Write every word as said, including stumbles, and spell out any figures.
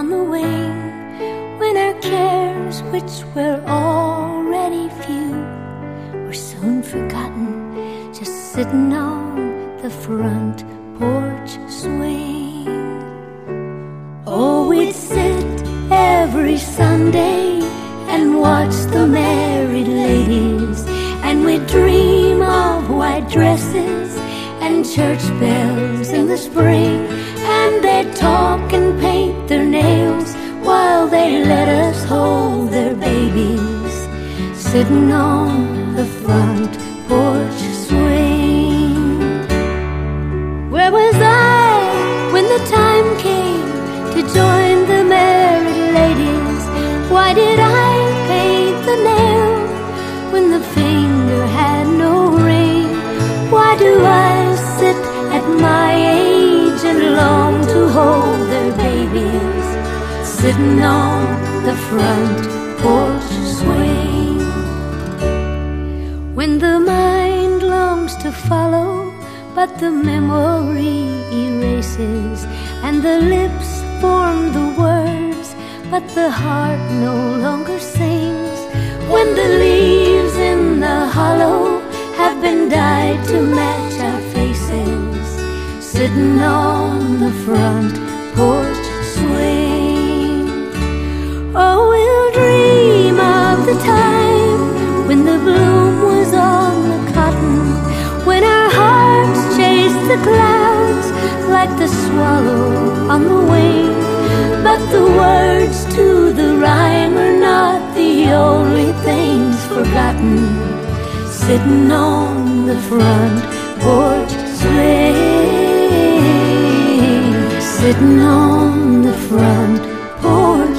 on the wing, when our cares, which were already few, were soon forgotten, just sitting on the front porch swing. Oh, we'd sit every Sunday and watch the married ladies, and we'd dream of white dresses and church bells in the spring, and they'd talk and paint their nails while they let us hold their babies, sitting on the front porch swing. Where was I when the time came to join the married ladies? Why did I paint the nail when the finger had no ring? Why do I sit at my age and long to hold their babies, sitting on the front porch swing? When the mind longs to follow, but the memory erases, and the lips form the words, but the heart no longer sings. When the leaves in the hollow have been dyed to match our faces, sitting on the front porch swing. Oh, we'll dream of the time when the bloom was on the cotton, when our hearts chased the clouds like the swallow on the wing. But the words to the rhyme are not the only things forgotten, sitting on the front porch swing, sitting on the front porch